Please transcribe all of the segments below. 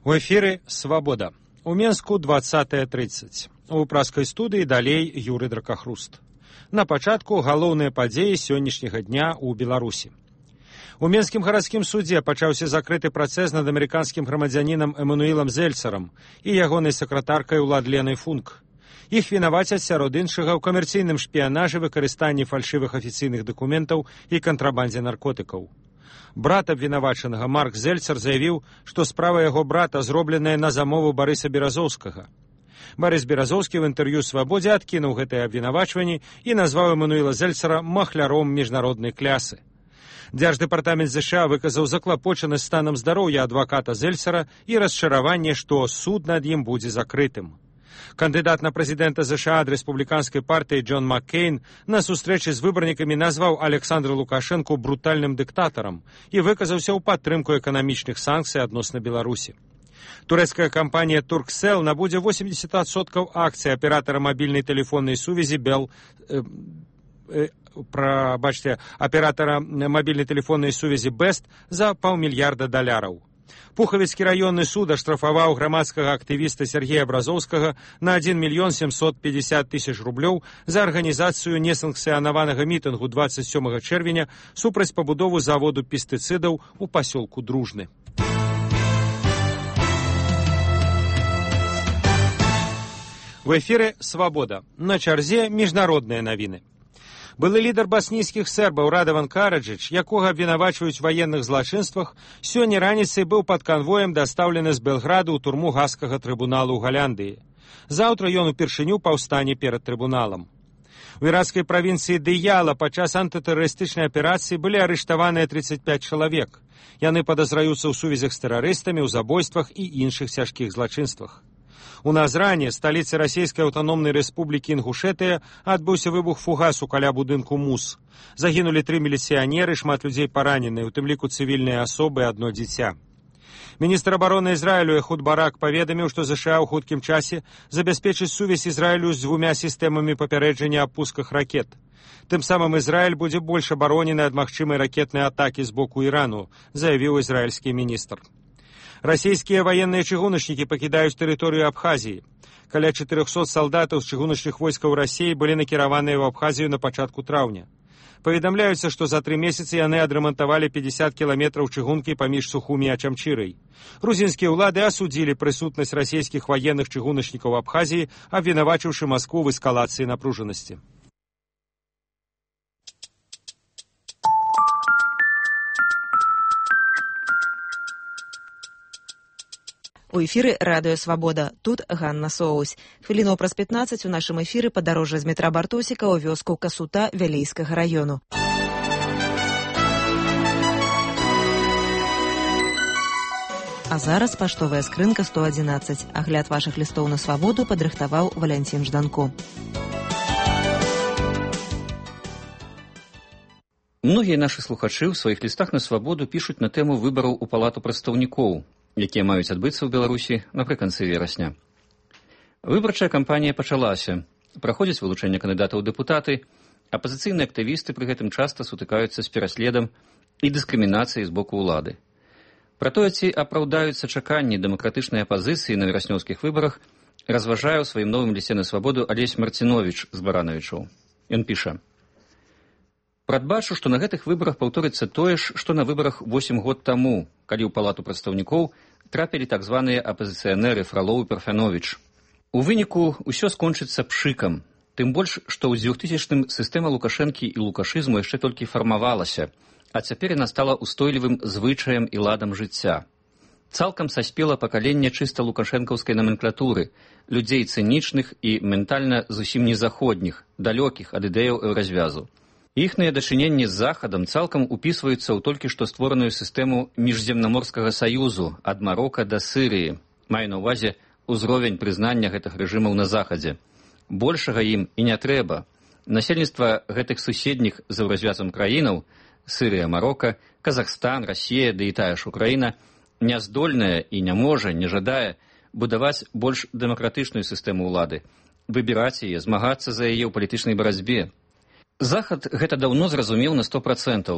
У эфіры «Свабода». У Менску 20:30. У праскай студыі далей Юрый Дракахруст. На пачатку галоўныя падзеі сённяшняга дня ў Беларусі. У Менскім гарадскім судзе пачаўся закрыты працэс над амерыканскім грамадзянінам Эмануілам Зельцарам і ягонай сакратаркай Уладленай Функ. Іх вінавацяць сярод іншага ў камерцыйным шпіянажы, выкарыстанні фальшывых афіцыйных дакументаў і кантрабандзе наркотыкаў. Брат абвінавачанага Марк Зельцар заявіў, што справа яго брата зробленая на замову Барыса Беразоўскага. Барыс Беразоўскі ў інтэрв'ю «Свабодзе» адкінуў гэтыя абвінавачванні і назваў Эмануіла Зельцара махляром міжнароднай клясы. Дзярждэпартамент ЗША выказаў заклапочанасць станам здароўя адваката Зельцара і расчараванне, што суд над ім будзе закрытым. Кандыдат на прэзідэнта ЗША ад рэспубліканскай партыі Джон Маккейн на сустрэчы з выбарнікамі назваў Александра Лукашэнку брутальным дыктатарам і выказаўся ў падтрымку эканамічных санкцый адносна Беларусі. Турэцкая кампанія «Турксел» набудзе 80% акцый аператара мабільнай тэлефоннай сувязі аператара мабільнай тэлефоннай сувязі «Бест» за $500 мільярда. Пухавіцкі раённы суд аштрафаваў грамадскага актывіста Сергея Бразоўскага на 1 750 000 рублёў за арганізацыю несанкцыянаванага мітынгу 27 чэрвеня супраць пабудову заводу пестыцыдаў у пасёлку Дружны. В эфіры «Свабода». На чарзе міжнародныя навіны. Былы лідар баснійскіх сербаў Радаван Караджыч, якога абвінавачваюць ваенных злачынствах, сёння раніцай быў пад канвоем дастаўлены з Белграду ў турму Гаагскага трыбуналу ў Галяндыі. Заўтра ён упершыню паўстане перад трыбуналам. У іракскай правінцыі Дыяла падчас антытэрарыстычнай аперацыі былі арыштаваныя 35 чалавек. Яны падазраюцца ў сувязях з тэрарыстамі, у забойствах і іншых цяжкіх злачынствах. У Назране, сталіцы расійскай аўтаномнай рэспублікі Інгушэтыя, адбыўся выбух фугасу каля будынку МУЗ. Загінулі 3 міліцыянеры, шмат людзей параненыя, у тым ліку цывільныя асобы і адно дзіця. Міністр абароны Ізраілю Эхуд Барак паведаміў, што ЗША ў хуткім часе забяспечыць сувязь Ізраілю з 2 сістэмамі папярэджання аб пусках ракет. Тым самым Ізраіль будзе больш абаронены ад магчымай ракетнай атакі з боку Ірану, заявіў ізраільскі міністр. Расійскія ваенныя чыгуначнікі пакідаюць тэрыторыю Абхазіі. Каля 400 салдатаў з чыгуначных войскаў Расіі былі накіраваныя ў Абхазію на пачатку траўня. Паведамляюцца, што за 3 месяцы яны адрамантавалі 50 кіламетраў чыгункі паміж Сухумі і Ачамчырай. Грузінскія ўлады асудзілі прысутнасць расійскіх ваенных чыгуначнікаў Абхазіі, абвінавачыўшы Маскву в эскалацыі напружанасці. У эфіры радыё «Свабода». Тут Ганна Соусь. Хвілінаў праз 15 у нашым эфіры падарожжа з метра Бартосіка ў вёску Касута Вялейскага раёну. А зараз паштовая скрынка 111. Агляд вашых лістоў на свабоду падрыхтаваў Валянцін Жданко. Многія нашы слухачы ў сваіх лістах на свабоду пішуць на тэму выбараў у палату прадстаўнікоў, якія маюць адбыцца ў Беларусі напрыканцы верасня. Выбарчая кампанія пачалася. Праходзіць вылучэнне кандыдатаў у дэпутаты, апазіцыйныя актывісты пры гэтым часта сутыкаюцца з пераследам і дыскрымінацыяй з боку ўлады. Пра тое, ці апраўдаюцца чаканні дэмакратычнай апазіцыі на вераснёўскіх выбарах, разважае ў сваім новым лісце на свабоду Алесь Марціновіч з Баранавічаў. Ён піша: «Прадбачу, што на гэтых выбарах паўторыцца тое ж, што на выбарах 8 год таму, калі ў палату прадстаўнікоў трапілі так званыя апазіцыянеры Фралоў і Парфяновіч. У выніку ўсё скончыцца пшыкам, тым больш, што ў 2000-м сістэма Лукашэнкі і лукашызму яшчэ толькі фармавалася, а цяпер яна стала устойлівым звычаем і ладам жыцця. Цалкам саспела пакаленне чыста лукашэнкаўскай номенклатуры, людзей цынічных і ментальна зусім незаходніх, далёкіх ад ідэяў развязу. Іхныя дачыненні з Захадам цалкам упісваюцца ў толькі што створаную сістэму міжземнаморскага саюзу ад Марока да Сырыі, маю на ўвазе ўзровень прызнання гэтых рэжымаў на Захадзе. Большага ім і не трэба. Насельніцтва гэтых суседніх за развязам краінаў — Сырыя, Марока, Казахстан, Расія, ды і тая ж Украіна — няздольная і не можа, не жадае будаваць больш дэмакратычную сістэму ўлады, выбіраць яе, змагацца за яе ў палітычнай барацьбе. Захад гэта даўно зразумеў на 100%.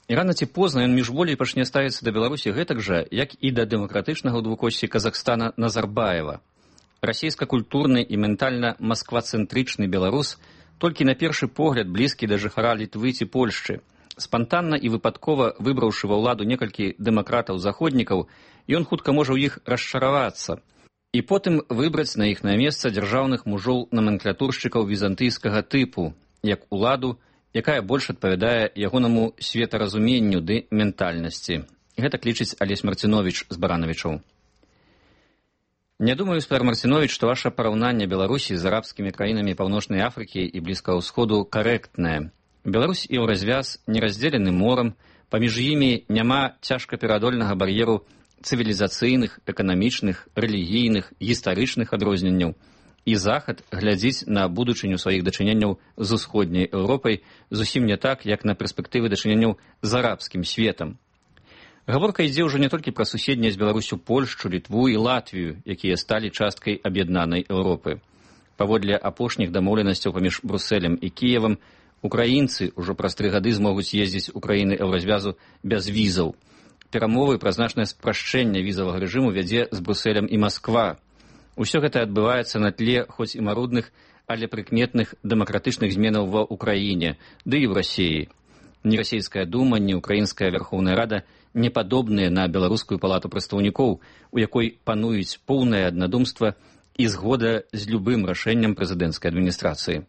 І рана ці позна ён міжволей пачне ставіцца да Беларусі гэтак жа, як і да дэмакратычнага ў двукосці Казахстана Назарбаева. Расійска-культурны і ментальна масквацэнтрычны беларус толькі на першы погляд блізкі да жыхара Літвы ці Польшчы. Спантанна і выпадкова выбраўшы ва ўладу некалькі дэмакратаў-заходнікаў, ён хутка можа ў іх расчаравацца і потым выбраць на іх на месца дзяржаўных мужоў-наменклатуршчыкаў візантыйскага тыпу, як уладу, якая больш адпавядае ягонаму светаразуменню ды ментальнасці. Гэтак лічыць Алесь Марціновіч з Баранавічаў. Не думаю, спадар Марціновіч, што ваша параўнанне Беларусі з арабскімі краінамі Паўночнай Афрыкі і Блізкага ўсходу карэктнае. Беларусь і ўразвяз не раздзелены морам, паміж імі няма цяжкапераадольнага бар'еру цывілізацыйных, эканамічных, рэлігійных, гістарычных адрозненняў. І Захад глядзіць на будучыню сваіх дачыненняў з усходняй Еўропай зусім не так, як на перспектывы дачыненняў з арабскім светам. Гаворка ідзе ўжо не толькі пра суседнія з Беларусю Польшчу, Літву і Латвію, якія сталі часткай аб'яднанай Еўропы. Паводле апошніх дамоўленасцяў паміж Брусэлем і Кіевам, украінцы ўжо праз 3 гады змогуць ездзіць у краіны Еўразвязу без візаў. Перамовы пра значнае спрашчэнне візавага рэжыму вядзе з Брусэлем і Масква. Усё гэта адбываецца на тле хоць і марудных, але прыкметных дэмакратычных зменаў ва ўкраіне, ды і ў Расіі. Ні расійская дума, ні ўкраінская Верхоўная Рада не падобныя на беларускую палату прадстаўнікоў, у якой пануюць поўнае аднадумства і згода з любым рашэннем прэзідэнцкай адміністрацыі.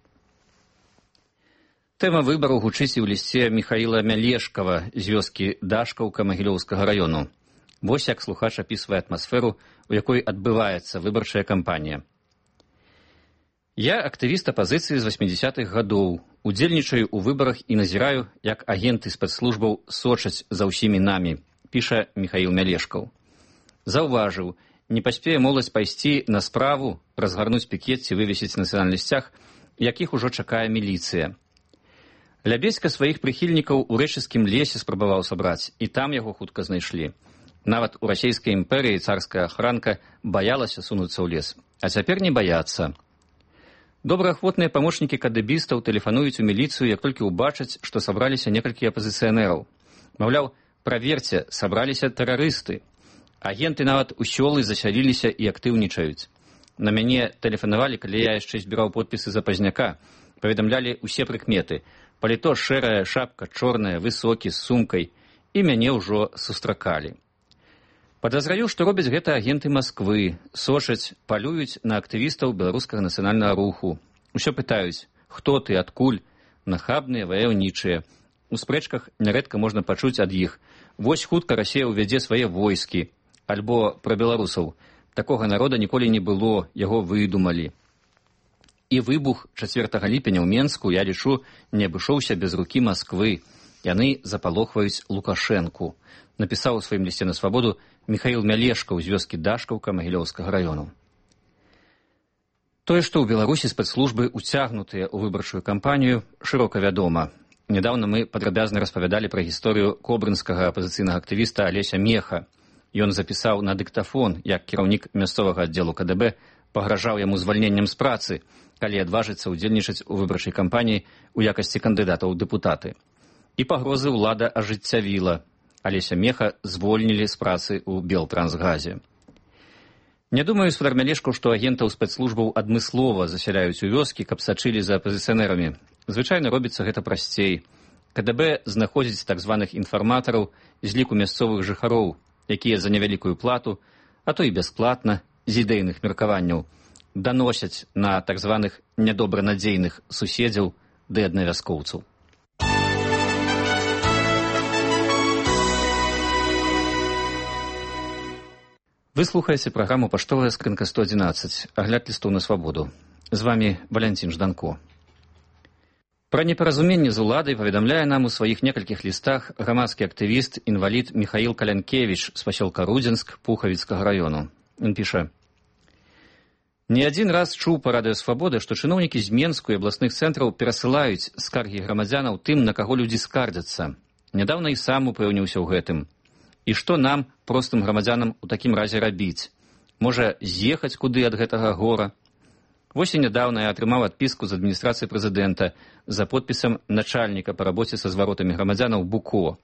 Тэма выбараў гучыць і ў лісце Міхаіла Мялешкава з вёскі Дашкаўка Магілёўскага раёну. Вось як слухач апісвае атмасферу, у якой адбываецца выбарчая кампанія. Я актывіст апазіцыі з 80-х гадоў, удзельнічаю ў выбарах і назіраю, як агенты спецслужбаў сочаць за ўсімі намі, піша Міхаіл Мялешкаў. Заўважыў, не паспее моладзь пайсці на справу, разгарнуць пікет ці вывесіць нацыянальны сцяг, якіх ужо чакае міліцыя. Лябедзька сваіх прыхільнікаў у рэчыцкім лесе спрабаваў сабраць, і там яго хутка знайшлі. Нават у расійскай імперыі царская ахранка баялася сунуцца ў лес, а цяпер не баяцца. Добраахвотныя памочнікі кадэбістаў тэлефануюць у міліцыю, як толькі ўбачаць, што сабраліся некалькі апазіцыянераў. Маўляў, праверце, сабраліся тэрарысты. Агенты нават у сёлы засяліліся і актыўнічаюць. На мяне тэлефанавалі, калі я яшчэ збіраў подпісы за пазняка. Паведамлялі ўсе прыкметы. Паліто шэрая, шапка чорная, высокі, з сумкай. І мяне ўжо сустракалі. Падазраю, што робяць гэта агенты Масквы, сочаць, палююць на актывістаў беларускага нацыянальнага руху. Усё пытаюць, хто ты, адкуль, нахабныя, ваяўнічыя. У спрэчках нярэдка можна пачуць ад іх. Вось хутка Расія ўвядзе свае войскі. Альбо пра беларусаў. Такога народа ніколі не было, яго выдумалі. І выбух 4 ліпеня ў Менску, я лічу, не абышоўся без рукі Масквы. Яны запалохваюць Лукашэнку. Напісаў у сваім лісце на свабоду Міхаіл Мялешкаў з вёскі Дашкаўка Магілёўскага раёну. Тое, што ў Беларусі спецслужбы уцягнутыя ў выбарчую кампанію, шырока вядома. Нядаўна мы падрабязна распавядалі пра гісторыю кобрынскага апазіцыйнага актывіста Алеся Меха. Ён запісаў на дыктафон, як кіраўнік мясцовага аддзелу КДБ пагражаў яму звальненнем з працы, калі адважыцца ўдзельнічаць у выбарчай кампаніі ў якасці кандыдатаў у дэпутаты. І пагрозы ўлада ажыццявіла. Алеся Меха звольнілі з працы ў Белтрансгазе. Не думаю, спадар Мялешкаў, што агентаў спецслужбаў адмыслова засяляюць у вёскі, каб сачылі за апазіцыянерамі. Звычайна робіцца гэта прасцей. КДБ знаходзіць так званых інфарматараў з ліку мясцовых жыхароў, якія за невялікую плату, а то і бясплатна, з ідэйных меркаванняў, даносяць на так званых нядобранадзейных суседзяў ды аднавяскоўцаў. Вы слухаеце праграму «Паштовая скрынка 111», агляд лістоў на свабоду. З вамі Валянцін Жданко. Пра непаразуменне з уладай паведамляе нам у сваіх некалькіх лістах грамадскі актывіст, інвалід Міхаіл Калянкевіч з пасёлка Рудзенск Пухавіцкага раёну. Ён піша: «Не адзін раз чуў па радыё «Свабода», што чыноўнікі з Менску і абласных цэнтраў перасылаюць скаргі грамадзянаў тым, на каго людзі скардзяцца. Нядаўна і сам упэўніўся ў гэтым. І што нам, простым грамадзянам, у такім разе рабіць? Можа, з'ехаць куды ад гэтага гора? Вось і нядаўна я атрымаў адпіску з адміністрацыі прэзідэнта за подпісам начальніка па рабоце са зваротамі грамадзянаў Буко.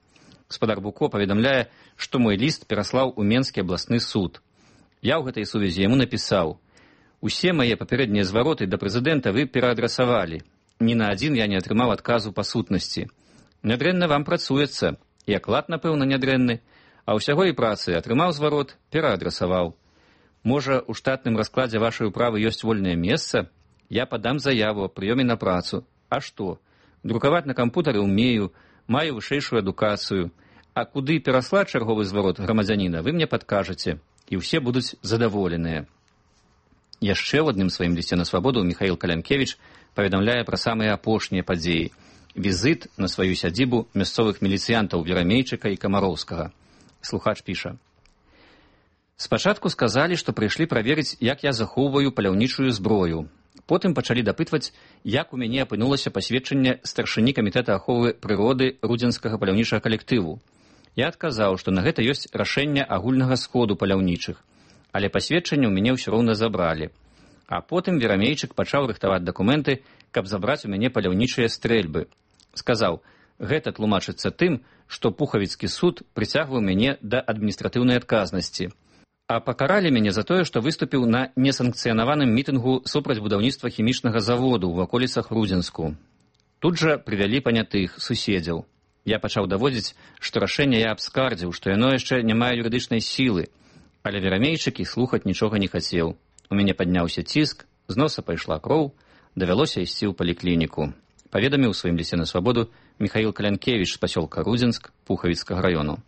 Гаспадар Буко паведамляе, што мой ліст пераслаў у Менскі абласны суд. Я ў гэтай сувязі яму напісаў: «Усе мае папярэднія звароты да прэзідэнта вы пераадрасавалі. Ні на адзін я не атрымаў адказу па сутнасці. Нядрэнна вам працуецца, і аклад, напэўна, нядрэнны, а ўсяго і працы атрымаў зварот, пераадрасаваў. Можа, у штатным раскладзе вашай управы ёсць вольнае месца? Я падам заяву аб прыёме на працу. А што? Друкаваць на кампутары ўмею, маю вышэйшую адукацыю. А куды пераслаць чарговы зварот грамадзяніна, вы мне падкажаце, і ўсе будуць задаволеныя». Яшчэ ў адным сваім лісце на свабоду Міхаіл Калянкевіч паведамляе пра самыя апошнія падзеі. Візіт на сваю сядзібу мясцовых міліцыянтаў Верамейчыка і Камароўскага. Слухач піша: «Спачатку сказалі, што прыйшлі праверыць, як я захоўваю паляўнічую зброю. Потым пачалі дапытваць, як у мяне апынулася пасведчанне старшыні камітэта аховы прыроды рудзенскага паляўнічага калектыву. Я адказаў, што на гэта ёсць рашэнне агульнага сходу паляўнічых, але пасведчанне ў мяне ўсё роўна забралі. А потым Верамейчык пачаў рыхтаваць дакументы, каб забраць у мяне паляўнічыя стрэльбы. Сказаў, гэта тлумачыцца тым, што Пухавіцкі суд прыцягваў мяне да адміністратыўнай адказнасці. А пакаралі мяне за тое, што выступіў на несанкцыянаваным мітынгу супраць будаўніцтва хімічнага заводу ў ваколіцах Рудзенску. Тут жа прывялі панятых суседзяў. Я пачаў даводзіць, што рашэнне я абскардзіў, што яно яшчэ не мае юрыдычнай сілы. Але Верамейчык і слухаць нічога не хацеў. У мяне падняўся ціск, з носа пайшла кроў, давялося ісці ў паліклініку. Паведаміў у сваім лісце на свабоду Міхаіл Калянкевіч з пасёлка Рудзенск Пухавіцкага раёну.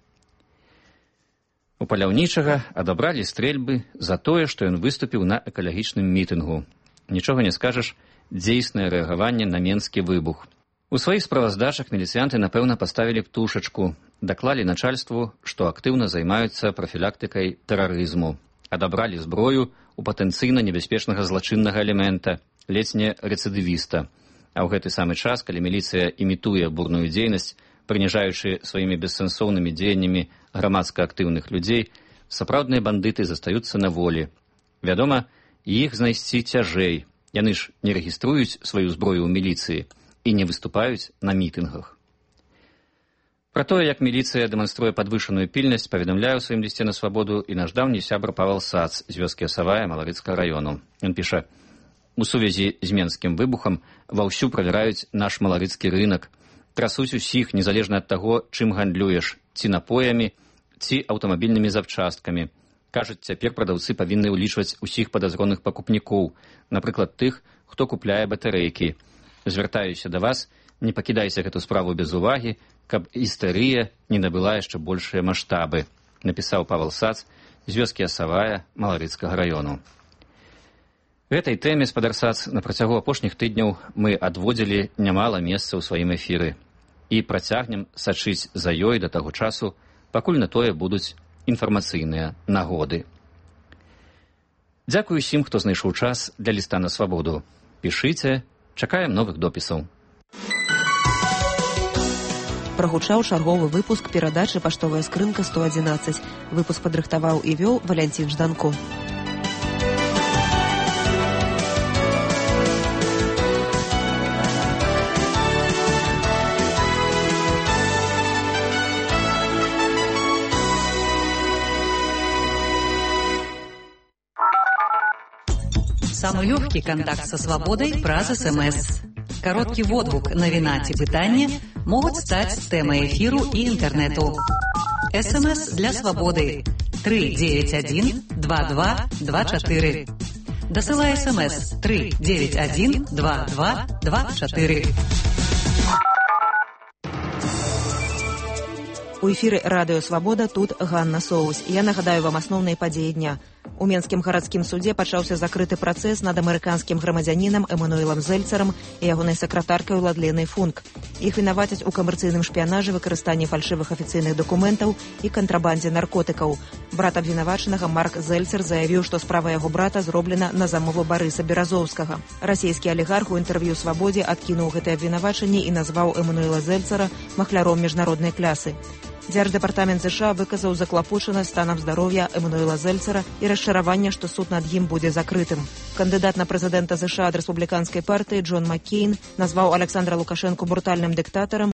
У паляўнічага адабралі стрэльбы за тое, што ён выступіў на экалагічным мітынгу. Нічога не скажаш, дзейснае рэагаванне на менскі выбух. У сваіх справаздачах міліцыянты, напэўна, паставілі птушачку, даклалі начальству, што актыўна займаюцца прафілактыкай тэрарызму. Адабралі зброю у патэнцыйна небяспечнага злачыннага элемента, ледзь не рэцыдывіста. А ў гэты самы час, калі міліцыя імітуе бурную дзейнасць, прыніжаючы сваімі бессэнсоўнымі дзеяннямі грамадска актыўных людзей, сапраўдныя бандыты застаюцца на волі. Вядома, іх знайсці цяжэй. Яны ж не рэгіструюць сваю зброю ў міліцыі і не выступаюць на мітынгах. Пра тое, як міліцыя дэманструе падвышаную пільнасць, паведамляе ў сваім лісце на свабоду і наш даўні сябра Павел Сац з вёскі Асавая Маларыцкага раёну. Ён піша: «У сувязі з менскім выбухам ваўсю правяраюць наш маларыцкі рынак. Трасуць усіх, незалежна ад таго, чым гандлюеш, ці напоямі, ці аўтамабільнымі запчасткамі. Кажуць, цяпер прадаўцы павінны ўлічваць усіх падазроных пакупнікоў, напрыклад, тых, хто купляе батарэйкі. Звяртаюся да вас, не пакідайце гэту справу без увагі, каб істэрыя не набыла яшчэ большыя маштабы», напісаў Павел Сац з вёскі Асавая Маларыцкага раёну. Гэтай тэме, спадар Сац, на працягу апошніх тыдняў мы адводзілі нямала месца ў сваім эфіры і працягнем сачыць за ёй да таго часу, пакуль на тое будуць інфармацыйныя нагоды. Дзякую усім, хто знайшоў час для ліста на свабоду. Пішыце, чакаем новых допісаў. Прагучаў чарговы выпуск перадачы «Паштовая скрынка 111». Выпуск падрыхтаваў і вёў Валянцін Жданко. Самый легкий контакт со свободой праз СМС. Короткий водгук, навіна ці пытанне могут стать темой эфиру и интернету. СМС для свободы 391-2224. Досылай СМС 391-2224. У эфіры радыё «Свабода», тут Ганна Соус. Я нагадаю вам асноўныя падзеі дня. У Менскім гарадскім судзе пачаўся закрыты працэс над амерыканскім грамадзянінам Эмануэлам Зельцарам і ягонай сакратаркай Уладленай Функ. Іх вінавацяць у камерцыйным шпіянажы, выкарыстанні фальшывых афіцыйных дакументаў і кантрабандзе наркотыкаў. Брат абвінавачанага Марк Зельцар заявіў, што справа яго брата зроблена на замову Барыса Беразоўскага. Расійскі алігарх у інтэрв'ю «Свабодзе» адкінуў гэтае абвінавачанне і назваў Эмануэла Зельцара махляром міжнароднай клясы. Дзярждэпартамент США выказаў заклапочанасць станам здароўя Эмануэла Зельцара і расчараванне, што суд над ім будзе закрытым. Кандыдат на прэзідэнта США ад рэспубліканскай партыі Джон Маккейн назваў Александра Лукашэнку брутальным дыктатарам